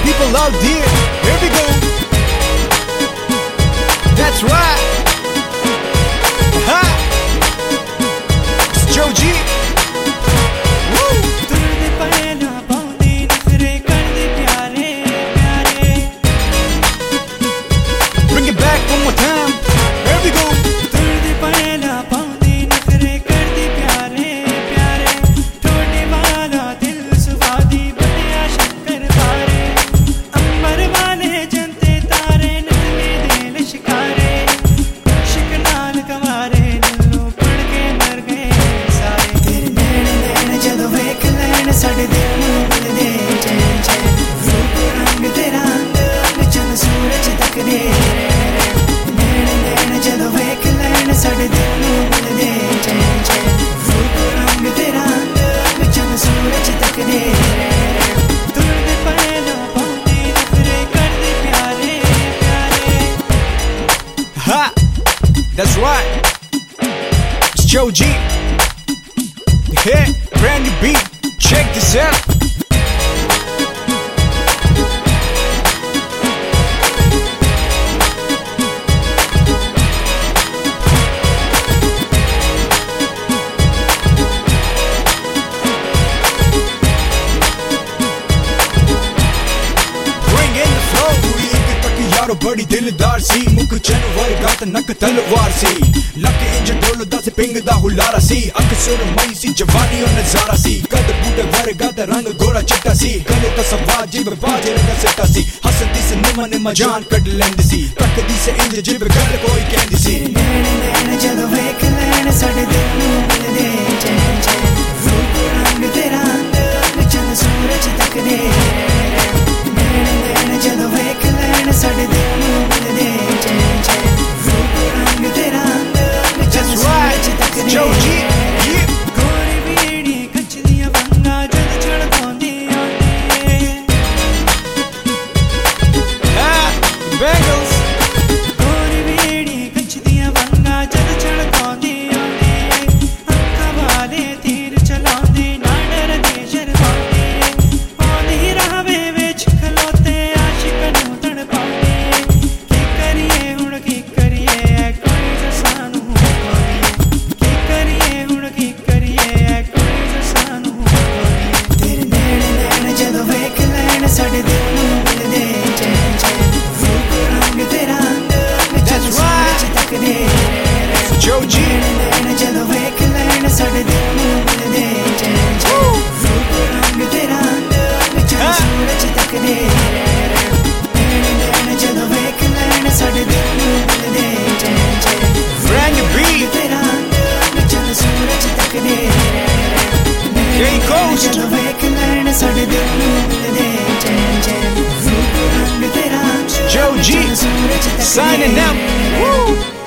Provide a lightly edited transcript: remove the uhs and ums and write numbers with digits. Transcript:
people out there, here we go. That's right. Ha! It's Joe G. Woo! Bring it back one more time. Here we go. Ha! That's right. It's Joe G. Yeah, brand new beat. Check this out. बड़ी दिलदार सी मुख चन वर्गा ते नक तलवार सी luck इंज ढोलदा से पिंगदा हुलारा सी अख सुरमई सी जवानी और नजारा सी कद बूटे वर्गा ते रंग गोरा चिट्टा सी गले तो सवाज जिब बाजे रंग सिट्टा सी हसदी से निमा निमा जान कट लेंदी सी तकदी से इंज जिब गल कोई कहंदी सी नैन नैन जदों वेख लैन साडे दिल नूं मिलदे चैन चैन रूप रंग तेरा अंग चंद सूरज तकदे नैन नैन जदों वेख लैन साडे दिल Joe G, yeah. Gori veedi kachdiyan vanga jad chhadpaundiyan Bengals. Gori veedi kachdiyan vanga jad chhadpaundiyan Akkha wale teer chalaunde na darde sharmaunde aandi rahve vich khalote aashiq nu tadpaunde ki kariye hun ki kariye koi jo saanu Joe G. Brand new beat. K Coast. Joe G. Signing out. Woo.